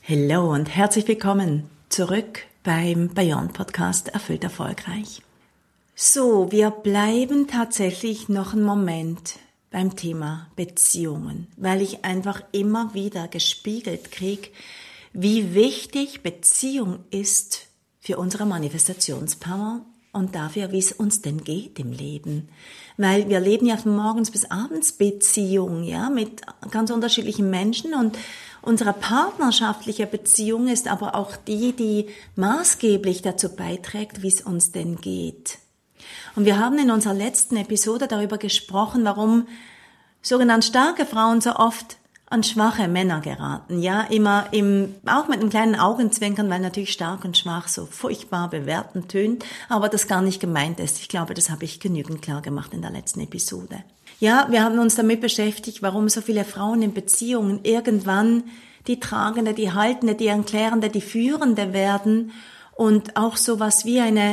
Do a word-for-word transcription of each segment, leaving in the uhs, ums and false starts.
Hallo und herzlich willkommen zurück beim Beyond Podcast Erfüllt Erfolgreich. So, wir bleiben tatsächlich noch einen Moment beim Thema Beziehungen, weil ich einfach immer wieder gespiegelt kriege, wie wichtig Beziehung ist für unsere Manifestationspower und dafür, wie es uns denn geht im Leben. Weil wir leben ja von morgens bis abends Beziehung, ja, mit ganz unterschiedlichen Menschen, und unsere partnerschaftliche Beziehung ist aber auch die, die maßgeblich dazu beiträgt, wie es uns denn geht. Und wir haben in unserer letzten Episode darüber gesprochen, warum sogenannt starke Frauen so oft an schwache Männer geraten. Ja, immer im, auch mit einem kleinen Augenzwinkern, weil natürlich stark und schwach so furchtbar bewertend tönt, aber das gar nicht gemeint ist. Ich glaube, das habe ich genügend klar gemacht in der letzten Episode. Ja, wir haben uns damit beschäftigt, warum so viele Frauen in Beziehungen irgendwann die Tragende, die Haltende, die Erklärende, die Führende werden und auch sowas wie eine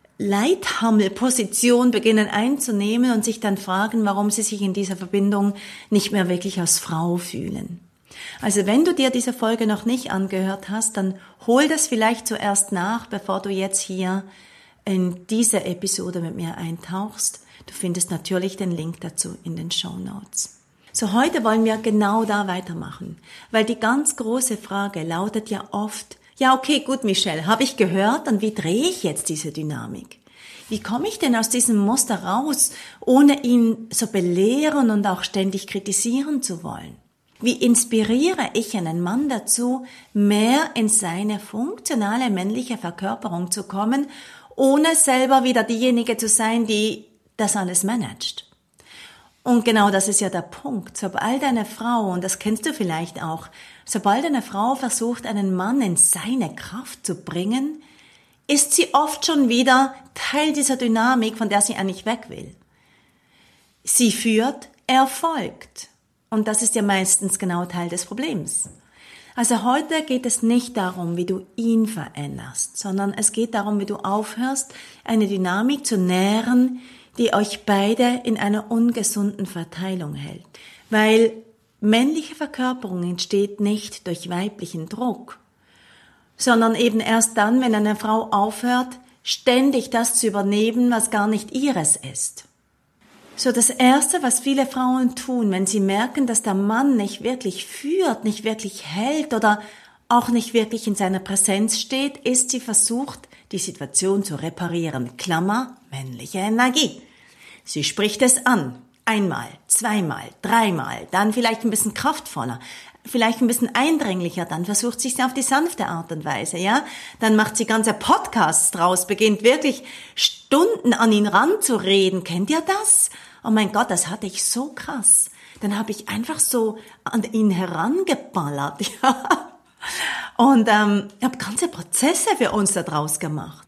Leithammelposition beginnen einzunehmen und sich dann fragen, warum sie sich in dieser Verbindung nicht mehr wirklich als Frau fühlen. Also wenn du dir diese Folge noch nicht angehört hast, dann hol das vielleicht zuerst nach, bevor du jetzt hier in diese Episode mit mir eintauchst. Du findest natürlich den Link dazu in den Shownotes. So, heute wollen wir genau da weitermachen, weil die ganz große Frage lautet ja oft: Ja, okay, gut, Michelle, habe ich gehört, und wie drehe ich jetzt diese Dynamik? Wie komme ich denn aus diesem Muster raus, ohne ihn so belehren und auch ständig kritisieren zu wollen? Wie inspiriere ich einen Mann dazu, mehr in seine funktionale männliche Verkörperung zu kommen, ohne selber wieder diejenige zu sein, die das alles managt? Und genau das ist ja der Punkt. Sobald eine Frau, und das kennst du vielleicht auch, sobald eine Frau versucht, einen Mann in seine Kraft zu bringen, ist sie oft schon wieder Teil dieser Dynamik, von der sie eigentlich weg will. Sie führt, er folgt. Und das ist ja meistens genau Teil des Problems. Also heute geht es nicht darum, wie du ihn veränderst, sondern es geht darum, wie du aufhörst, eine Dynamik zu nähren, die euch beide in einer ungesunden Verteilung hält. Weil männliche Verkörperung entsteht nicht durch weiblichen Druck, sondern eben erst dann, wenn eine Frau aufhört, ständig das zu übernehmen, was gar nicht ihres ist. So, das Erste, was viele Frauen tun, wenn sie merken, dass der Mann nicht wirklich führt, nicht wirklich hält oder auch nicht wirklich in seiner Präsenz steht, ist, sie versucht, die Situation zu reparieren. Klammer, männliche Energie. Sie spricht es an. Einmal, zweimal, dreimal, dann vielleicht ein bisschen kraftvoller, vielleicht ein bisschen eindringlicher, dann versucht sie es auf die sanfte Art und Weise, ja. Dann macht sie ganze Podcasts draus, beginnt wirklich Stunden an ihn ranzureden. Kennt ihr das? Oh mein Gott, das hatte ich so krass. Dann habe ich einfach so an ihn herangeballert, ja. Und ähm, ich habe ganze Prozesse für uns da draus gemacht.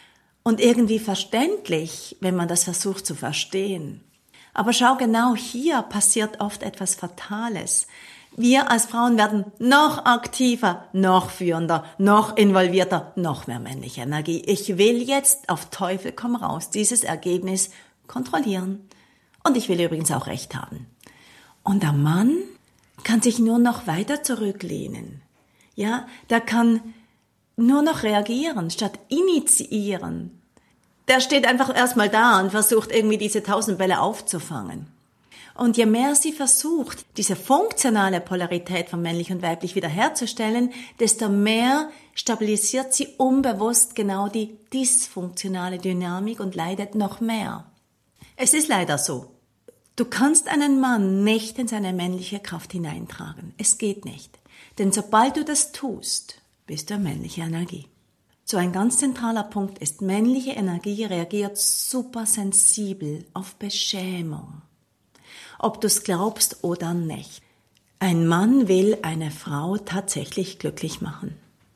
Und irgendwie verständlich, wenn man das versucht zu verstehen. Aber schau, genau hier passiert oft etwas Fatales. Wir als Frauen werden noch aktiver, noch führender, noch involvierter, noch mehr männliche Energie. Ich will jetzt auf Teufel komm raus dieses Ergebnis kontrollieren. Und ich will übrigens auch recht haben. Und der Mann kann sich nur noch weiter zurücklehnen. Ja, der kann nur noch reagieren, statt initiieren. Der steht einfach erstmal da und versucht irgendwie diese tausend Bälle aufzufangen. Und je mehr sie versucht, diese funktionale Polarität von männlich und weiblich wiederherzustellen, desto mehr stabilisiert sie unbewusst genau die dysfunktionale Dynamik und leidet noch mehr. Es ist leider so. Du kannst einen Mann nicht in seine männliche Kraft hineintragen. Es geht nicht. Denn sobald du das tust, bist du männliche Energie. So ein ganz zentraler Punkt ist, männliche Energie reagiert super sensibel auf Beschämung. Ob du es glaubst oder nicht. Ein Mann will eine Frau tatsächlich glücklich machen.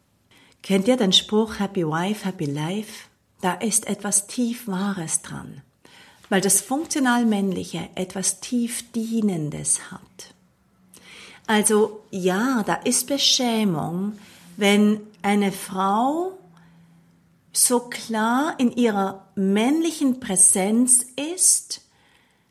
Kennt ihr den Spruch Happy Wife, Happy Life? Da ist etwas tief Wahres dran, weil das funktional Männliche etwas tief Dienendes hat. Also ja, da ist Beschämung, wenn eine Frau so klar in ihrer männlichen Präsenz ist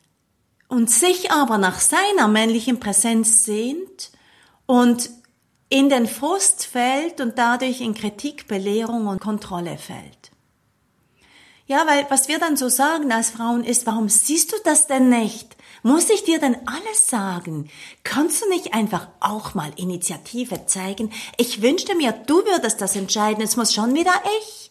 und sich aber nach seiner männlichen Präsenz sehnt und in den Frust fällt und dadurch in Kritik, Belehrung und Kontrolle fällt. Ja, weil was wir dann so sagen als Frauen ist, warum siehst du das denn nicht? Muss ich dir denn alles sagen? Kannst du nicht einfach auch mal Initiative zeigen? Ich wünschte mir, du würdest das entscheiden, es muss schon wieder ich.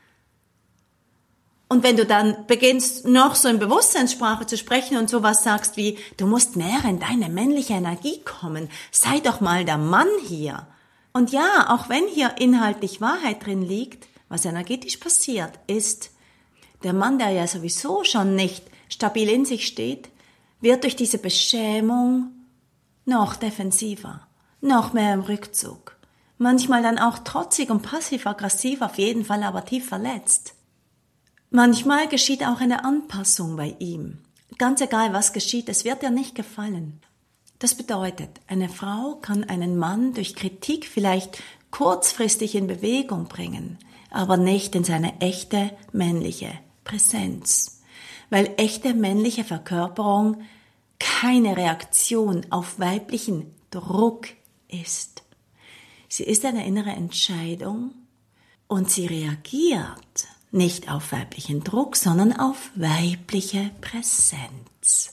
Und wenn du dann beginnst, noch so in Bewusstseinssprache zu sprechen und sowas sagst wie, du musst mehr in deine männliche Energie kommen, sei doch mal der Mann hier. Und ja, auch wenn hier inhaltlich Wahrheit drin liegt, was energetisch passiert, ist, der Mann, der ja sowieso schon nicht stabil in sich steht, wird durch diese Beschämung noch defensiver, noch mehr im Rückzug. Manchmal dann auch trotzig und passiv-aggressiv, auf jeden Fall aber tief verletzt. Manchmal geschieht auch eine Anpassung bei ihm. Ganz egal, was geschieht, es wird dir nicht gefallen. Das bedeutet, eine Frau kann einen Mann durch Kritik vielleicht kurzfristig in Bewegung bringen, aber nicht in seine echte männliche Präsenz. Weil echte männliche Verkörperung keine Reaktion auf weiblichen Druck ist. Sie ist eine innere Entscheidung und sie reagiert nicht auf weiblichen Druck, sondern auf weibliche Präsenz.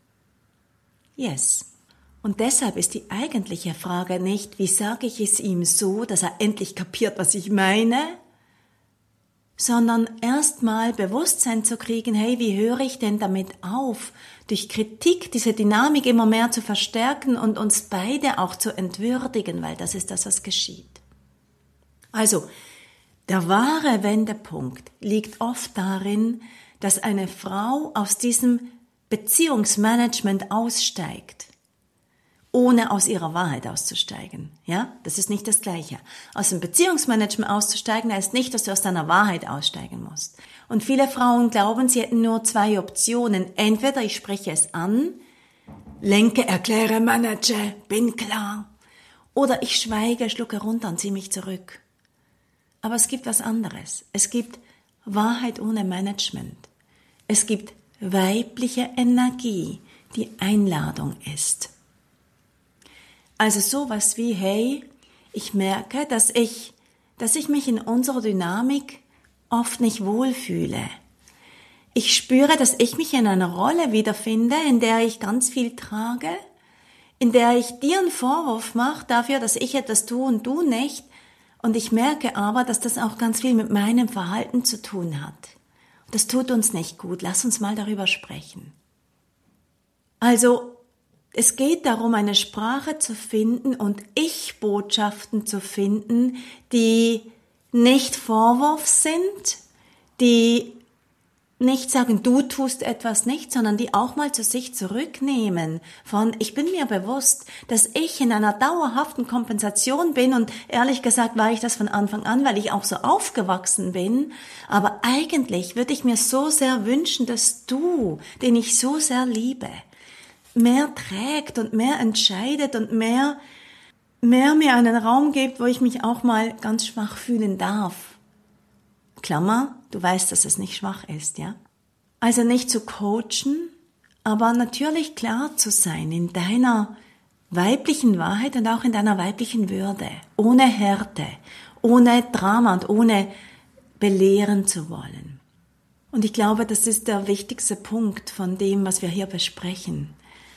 Yes. Und deshalb ist die eigentliche Frage nicht, wie sage ich es ihm so, dass er endlich kapiert, was ich meine, sondern erstmal Bewusstsein zu kriegen, hey, wie höre ich denn damit auf, durch Kritik diese Dynamik immer mehr zu verstärken und uns beide auch zu entwürdigen, weil das ist das, was geschieht. Also, der wahre Wendepunkt liegt oft darin, dass eine Frau aus diesem Beziehungsmanagement aussteigt, ohne aus ihrer Wahrheit auszusteigen. Ja, das ist nicht das Gleiche. Aus dem Beziehungsmanagement auszusteigen heißt nicht, dass du aus deiner Wahrheit aussteigen musst. Und viele Frauen glauben, sie hätten nur zwei Optionen. Entweder ich spreche es an, lenke, erkläre, manage, bin klar. Oder ich schweige, schlucke runter und ziehe mich zurück. Aber es gibt was anderes. Es gibt Wahrheit ohne Management. Es gibt weibliche Energie, die Einladung ist. Also sowas wie, hey, ich merke, dass ich, dass ich mich in unserer Dynamik oft nicht wohlfühle. Ich spüre, dass ich mich in einer Rolle wiederfinde, in der ich ganz viel trage, in der ich dir einen Vorwurf mache dafür, dass ich etwas tue und du nicht. Und ich merke aber, dass das auch ganz viel mit meinem Verhalten zu tun hat. Das tut uns nicht gut. Lass uns mal darüber sprechen. Also, es geht darum, eine Sprache zu finden und Ich-Botschaften zu finden, die nicht Vorwurf sind, die nicht sagen, du tust etwas nicht, sondern die auch mal zu sich zurücknehmen von, ich bin mir bewusst, dass ich in einer dauerhaften Kompensation bin und ehrlich gesagt war ich das von Anfang an, weil ich auch so aufgewachsen bin, aber eigentlich würde ich mir so sehr wünschen, dass du, den ich so sehr liebe, mehr trägt und mehr entscheidet und mehr, mehr mir einen Raum gibt, wo ich mich auch mal ganz schwach fühlen darf. Klammer, du weißt, dass es nicht schwach ist, ja? Also nicht zu coachen, aber natürlich klar zu sein in deiner weiblichen Wahrheit und auch in deiner weiblichen Würde, ohne Härte, ohne Drama und ohne belehren zu wollen. Und ich glaube, das ist der wichtigste Punkt von dem, was wir hier besprechen.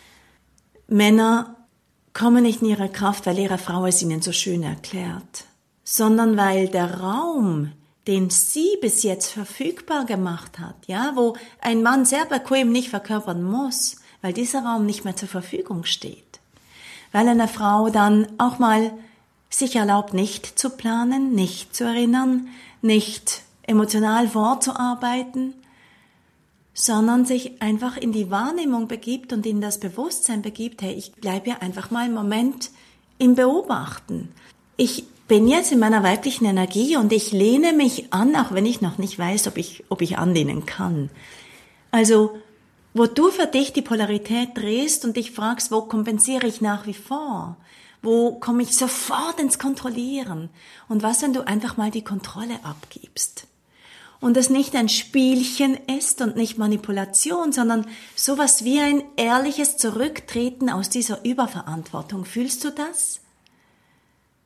Männer kommen nicht in ihre Kraft, weil ihre Frau es ihnen so schön erklärt, sondern weil der Raum, den sie bis jetzt verfügbar gemacht hat, ja, wo ein Mann sehr bequem nicht verkörpern muss, weil dieser Raum nicht mehr zur Verfügung steht. Weil eine Frau dann auch mal sich erlaubt, nicht zu planen, nicht zu erinnern, nicht emotional vorzuarbeiten, sondern sich einfach in die Wahrnehmung begibt und in das Bewusstsein begibt, hey, ich bleibe ja einfach mal einen Moment im Beobachten. Ich bin jetzt in meiner weiblichen Energie und ich lehne mich an, auch wenn ich noch nicht weiß, ob ich, ob ich anlehnen kann. Also, wo du für dich die Polarität drehst und dich fragst, wo kompensiere ich nach wie vor? Wo komme ich sofort ins Kontrollieren? Und was, wenn du einfach mal die Kontrolle abgibst? Und es nicht ein Spielchen ist und nicht Manipulation, sondern sowas wie ein ehrliches Zurücktreten aus dieser Überverantwortung. Fühlst du das?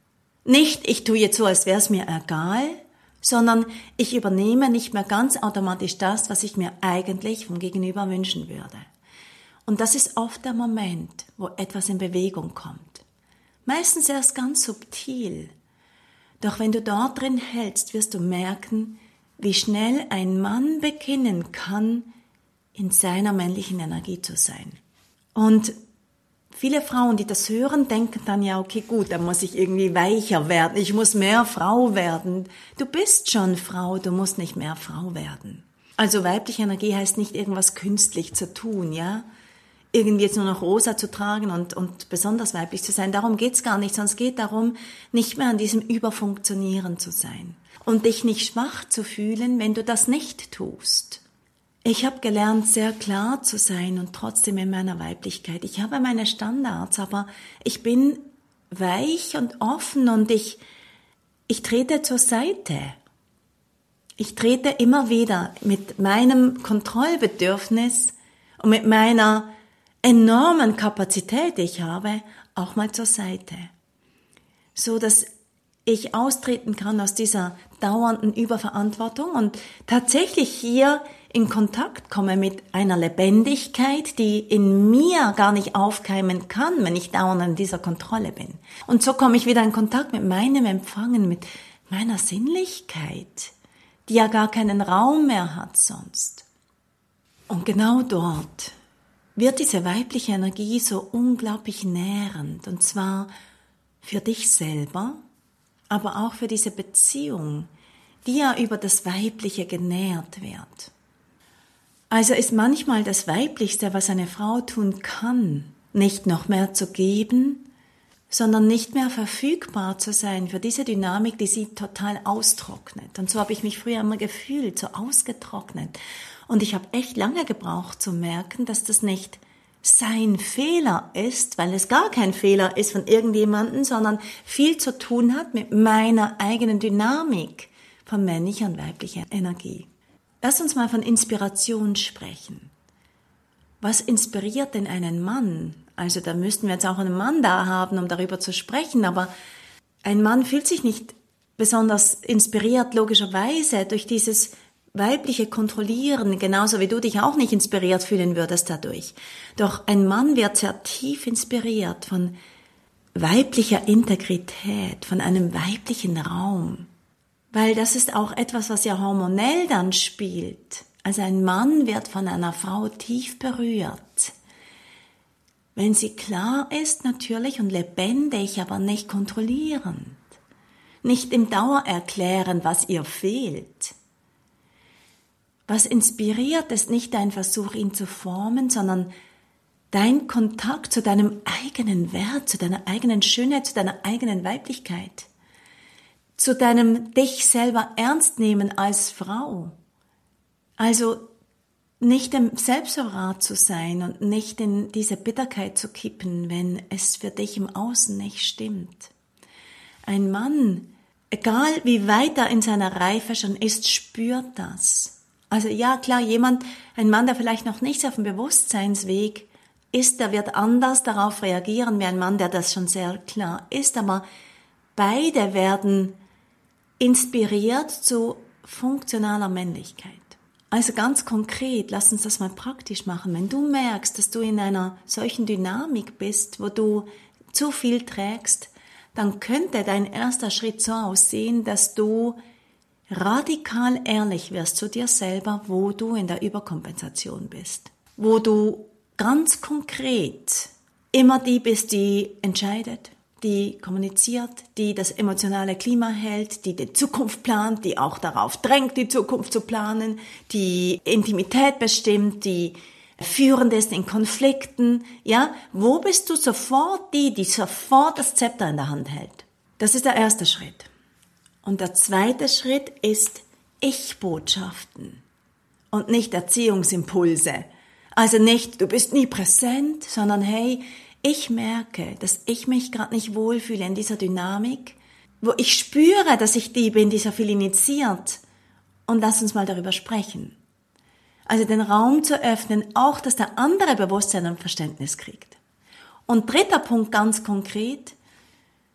Nicht, ich tue jetzt so, als wäre es mir egal, sondern ich übernehme nicht mehr ganz automatisch das, was ich mir eigentlich vom Gegenüber wünschen würde. Und das ist oft der Moment, wo etwas in Bewegung kommt. Meistens erst ganz subtil. Doch wenn du dort drin hältst, wirst du merken, wie schnell ein Mann beginnen kann, in seiner männlichen Energie zu sein. Und viele Frauen, die das hören, denken dann ja, okay, gut, dann muss ich irgendwie weicher werden, ich muss mehr Frau werden. Du bist schon Frau, du musst nicht mehr Frau werden. Also weibliche Energie heißt nicht irgendwas künstlich zu tun, ja? Irgendwie jetzt nur noch rosa zu tragen und, und besonders weiblich zu sein. Darum geht's gar nicht, sondern es geht darum, nicht mehr an diesem Überfunktionieren zu sein. Und dich nicht schwach zu fühlen, wenn du das nicht tust. Ich habe gelernt, sehr klar zu sein und trotzdem in meiner Weiblichkeit. Ich habe meine Standards, aber ich bin weich und offen und ich, ich trete zur Seite. Ich trete immer wieder mit meinem Kontrollbedürfnis und mit meiner enormen Kapazität, die ich habe, auch mal zur Seite. So, dass ich austreten kann aus dieser dauernden Überverantwortung und tatsächlich hier in Kontakt komme mit einer Lebendigkeit, die in mir gar nicht aufkeimen kann, wenn ich dauernd in dieser Kontrolle bin. Und so komme ich wieder in Kontakt mit meinem Empfangen, mit meiner Sinnlichkeit, die ja gar keinen Raum mehr hat sonst. Und genau dort wird diese weibliche Energie so unglaublich nährend, und zwar für dich selber, aber auch für diese Beziehung, die ja über das Weibliche genährt wird. Also ist manchmal das Weiblichste, was eine Frau tun kann, nicht noch mehr zu geben, sondern nicht mehr verfügbar zu sein für diese Dynamik, die sie total austrocknet. Und so habe ich mich früher immer gefühlt, so ausgetrocknet. Und ich habe echt lange gebraucht zu merken, dass das nicht sein Fehler ist, weil es gar kein Fehler ist von irgendjemandem, sondern viel zu tun hat mit meiner eigenen Dynamik von männlicher und weiblicher Energie. Lass uns mal von Inspiration sprechen. Was inspiriert denn einen Mann? Also da müssten wir jetzt auch einen Mann da haben, um darüber zu sprechen, aber ein Mann fühlt sich nicht besonders inspiriert, logischerweise, durch dieses weibliche Kontrollieren, genauso wie du dich auch nicht inspiriert fühlen würdest dadurch. Doch ein Mann wird sehr tief inspiriert von weiblicher Integrität, von einem weiblichen Raum. Weil das ist auch etwas, was ja hormonell dann spielt. Also ein Mann wird von einer Frau tief berührt. Wenn sie klar ist natürlich und lebendig, aber nicht kontrollierend. Nicht im Dauer erklären, was ihr fehlt. Was inspiriert, ist nicht dein Versuch, ihn zu formen, sondern dein Kontakt zu deinem eigenen Wert, zu deiner eigenen Schönheit, zu deiner eigenen Weiblichkeit. Zu deinem dich selber ernst nehmen als Frau. Also nicht im Selbstverrat zu sein und nicht in diese Bitterkeit zu kippen, wenn es für dich im Außen nicht stimmt. Ein Mann, egal wie weit er in seiner Reife schon ist, spürt das. Also ja, klar, jemand, ein Mann, der vielleicht noch nicht auf dem Bewusstseinsweg ist, der wird anders darauf reagieren, wie ein Mann, der das schon sehr klar ist, aber beide werden inspiriert zu funktionaler Männlichkeit. Also ganz konkret, lass uns das mal praktisch machen. Wenn du merkst, dass du in einer solchen Dynamik bist, wo du zu viel trägst, dann könnte dein erster Schritt so aussehen, dass du radikal ehrlich wirst zu dir selber, wo du in der Überkompensation bist. Wo du ganz konkret immer die bist, die entscheidet, die kommuniziert, die das emotionale Klima hält, die die Zukunft plant, die auch darauf drängt, die Zukunft zu planen, die Intimität bestimmt, die führend ist in Konflikten. Ja, wo bist du sofort die, die sofort das Zepter in der Hand hält? Das ist der erste Schritt. Und der zweite Schritt ist Ich-Botschaften und nicht Erziehungsimpulse. Also nicht, du bist nie präsent, sondern hey, ich merke, dass ich mich gerade nicht wohlfühle in dieser Dynamik, wo ich spüre, dass ich die bin, die so viel initiiert. Und lass uns mal darüber sprechen. Also den Raum zu öffnen, auch dass der andere Bewusstsein und Verständnis kriegt. Und dritter Punkt ganz konkret,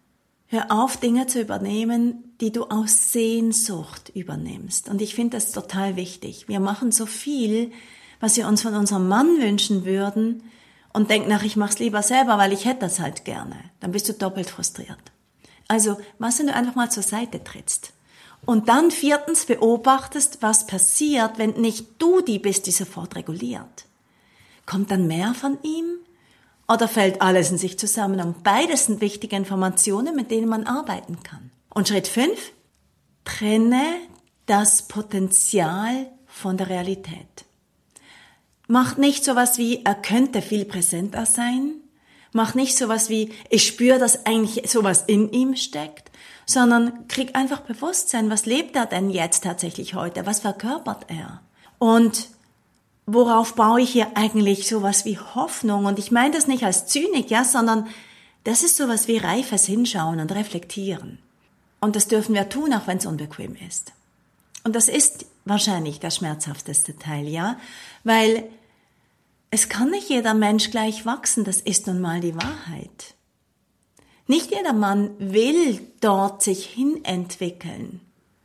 Hör auf, Dinge zu übernehmen, die du aus Sehnsucht übernimmst. Und ich finde das total wichtig. Wir machen so viel, was wir uns von unserem Mann wünschen würden und denken, ach, ich mach's lieber selber, weil ich hätte das halt gerne. Dann bist du doppelt frustriert. Also, was, wenn du einfach mal zur Seite trittst? Und dann viertens beobachtest, was passiert, wenn nicht du die bist, die sofort reguliert. Kommt dann mehr von ihm? Oder fällt alles in sich zusammen? Und beides sind wichtige Informationen, mit denen man arbeiten kann. Und Schritt fünf, trenne das Potenzial von der Realität. Mach nicht sowas wie, er könnte viel präsenter sein. Mach nicht sowas wie, ich spüre, dass eigentlich sowas in ihm steckt, sondern krieg einfach Bewusstsein, was lebt er denn jetzt tatsächlich heute? Was verkörpert er? Und worauf baue ich hier eigentlich sowas wie Hoffnung? Und ich meine das nicht als Zynik, ja, sondern das ist sowas wie reifes Hinschauen und Reflektieren. Und das dürfen wir tun, auch wenn es unbequem ist. Und das ist wahrscheinlich der schmerzhafteste Teil, ja, weil es kann nicht jeder Mensch gleich wachsen, das ist nun mal die Wahrheit. Nicht jeder Mann will dort sich hinentwickeln.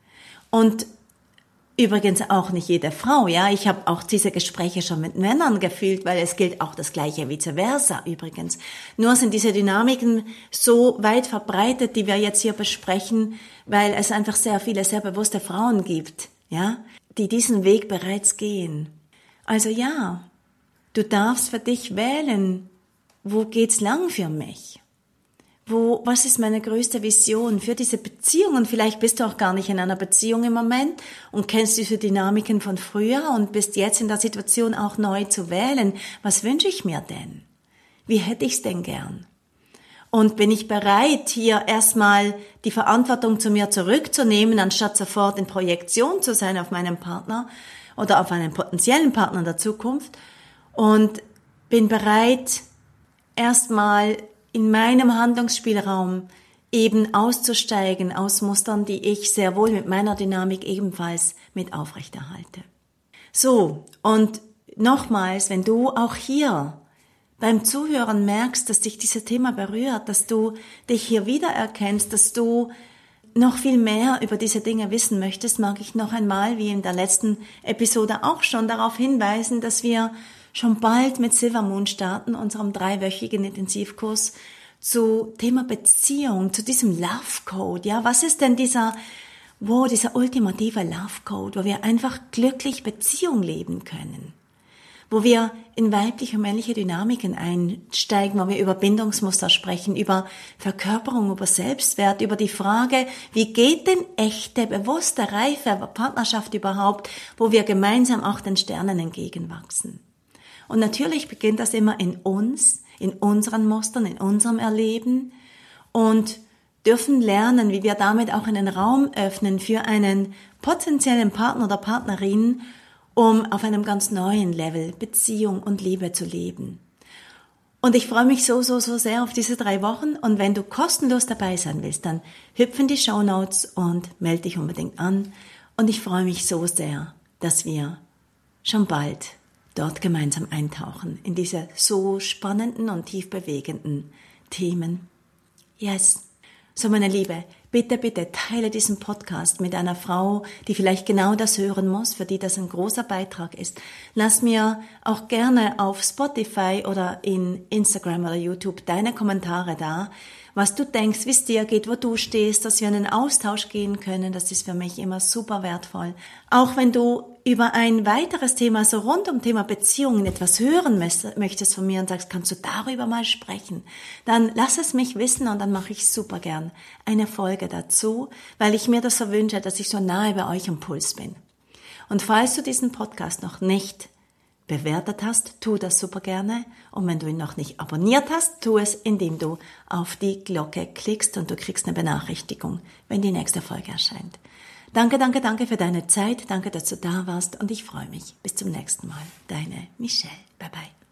Und übrigens auch nicht jede Frau, ja. Ich habe auch diese Gespräche schon mit Männern gefühlt, weil es gilt auch das Gleiche vice versa übrigens. Nur sind diese Dynamiken so weit verbreitet, die wir jetzt hier besprechen, weil es einfach sehr viele sehr bewusste Frauen gibt, ja, die diesen Weg bereits gehen. Also ja, du darfst für dich wählen, wo geht's lang für mich? Wo, was ist meine größte Vision für diese Beziehung? Und vielleicht bist du auch gar nicht in einer Beziehung im Moment und kennst diese Dynamiken von früher und bist jetzt in der Situation auch neu zu wählen. Was wünsche ich mir denn? Wie hätte ich's denn gern? Und bin ich bereit, hier erstmal die Verantwortung zu mir zurückzunehmen, anstatt sofort in Projektion zu sein auf meinen Partner oder auf einen potenziellen Partner der Zukunft? Und bin bereit, erstmal in meinem Handlungsspielraum eben auszusteigen aus Mustern, die ich sehr wohl mit meiner Dynamik ebenfalls mit aufrechterhalte. So, und nochmals, wenn du auch hier beim Zuhören merkst, dass dich dieses Thema berührt, dass du dich hier wiedererkennst, dass du noch viel mehr über diese Dinge wissen möchtest, mag ich noch einmal, wie in der letzten Episode auch schon, darauf hinweisen, dass wir schon bald mit Silvermoon starten, unserem dreiwöchigen Intensivkurs zu Thema Beziehung, zu diesem Love Code. Ja, was ist denn dieser, wo dieser ultimative Love Code, wo wir einfach glücklich Beziehung leben können, wo wir in weibliche und männliche Dynamiken einsteigen, wo wir über Bindungsmuster sprechen, über Verkörperung, über Selbstwert, über die Frage, wie geht denn echte, bewusste, reife Partnerschaft überhaupt, wo wir gemeinsam auch den Sternen entgegenwachsen. Und natürlich beginnt das immer in uns, in unseren Mustern, in unserem Erleben und dürfen lernen, wie wir damit auch einen Raum öffnen für einen potenziellen Partner oder Partnerin, um auf einem ganz neuen Level Beziehung und Liebe zu leben. Und ich freue mich so, so, so sehr auf diese drei Wochen und wenn du kostenlos dabei sein willst, dann hüpf in die Shownotes und melde dich unbedingt an und ich freue mich so sehr, dass wir schon bald dort gemeinsam eintauchen in diese so spannenden und tief bewegenden Themen. Yes. So, meine Liebe, bitte, bitte teile diesen Podcast mit einer Frau, die vielleicht genau das hören muss, für die das ein großer Beitrag ist. Lass mir auch gerne auf Spotify oder in Instagram oder YouTube deine Kommentare da, was du denkst, wie es dir geht, wo du stehst, dass wir in einen Austausch gehen können. Das ist für mich immer super wertvoll. Auch wenn du über ein weiteres Thema, so rund um Thema Beziehungen etwas hören möchtest von mir und sagst, kannst du darüber mal sprechen, dann lass es mich wissen und dann mache ich super gern eine Folge dazu, weil ich mir das so wünsche, dass ich so nahe bei euch am Puls bin. Und falls du diesen Podcast noch nicht bewertet hast, tu das super gerne. Und wenn du ihn noch nicht abonniert hast, tu es, indem du auf die Glocke klickst und du kriegst eine Benachrichtigung, wenn die nächste Folge erscheint. Danke, danke, danke für deine Zeit. Danke, dass du da warst und ich freue mich. Bis zum nächsten Mal. Deine Michelle. Bye, bye.